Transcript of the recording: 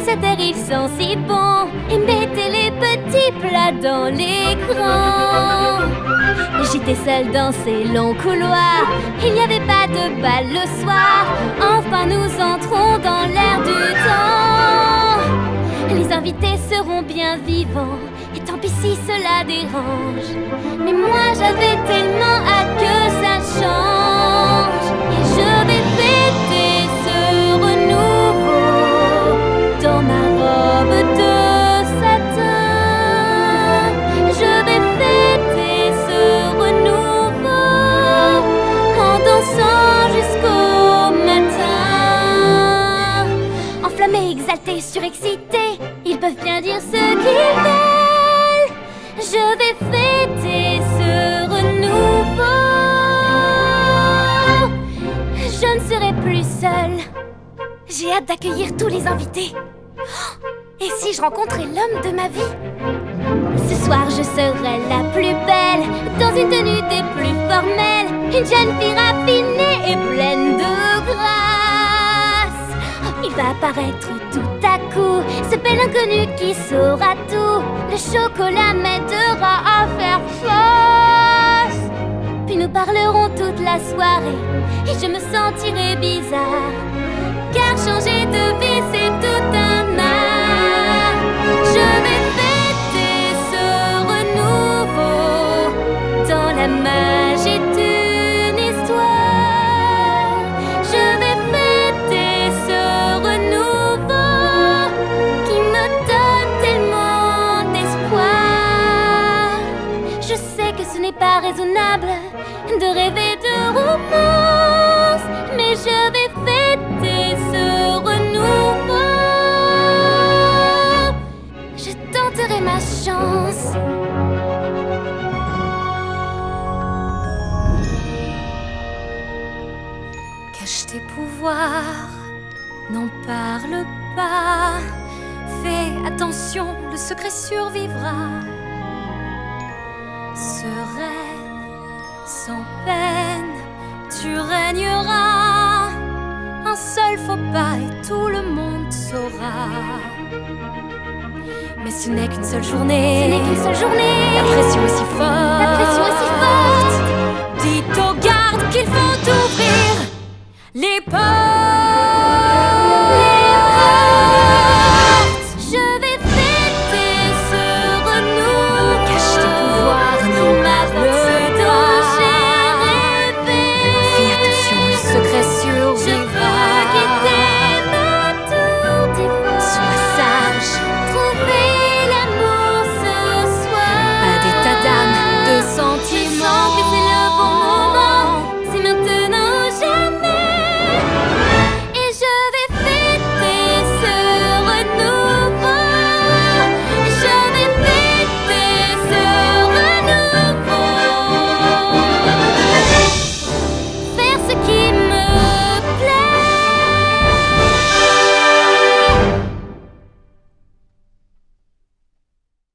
cette terre ils sont si bons. Et mettez les petits plats dans l'écran. J'étais seule dans ces longs couloirs. Il n'y avait pas de bal le soir. Enfin nous entrons dans l'air du temps. Les invités seront bien vivants. Et tant pis si cela dérange. Mais moi j'avais tellement hâte que ça change. Et je vais fêter ce renouveau dans ma robe de satin. Je vais fêter ce renouveau en dansant jusqu'au matin. Enflammés, exaltés, surexcités, ils peuvent bien dire ce qu'ils veulent. Je vais fêter ce renouveau. Je ne serai plus seule. J'ai hâte d'accueillir tous les invités. Et si je rencontrais l'homme de ma vie? Ce soir je serai la plus belle, dans une tenue des plus formelles, une jeune fille raffinée et pleine de grâce. Il va apparaître tout à coup, ce bel inconnu qui saura tout. Le chocolat m'aidera à faire face. Puis nous parlerons toute la soirée et je me sentirai bizarre, car changer de vie c'est tout un art. Je vais fêter ce renouveau dans la magie d'une histoire. Je vais fêter ce renouveau qui me donne tellement d'espoir. Je sais que ce n'est pas raisonnable de rêver de romance, mais je vais fêter ce renouveau. Je tenterai ma chance. Cache tes pouvoirs, n'en parle pas. Fais attention, le secret survivra. Sereine, sans peine, tu régneras. Un seul faux pas et tout le monde saura. Mais ce n'est qu'une seule journée. Ce n'est qu'une seule journée. La pression est si forte.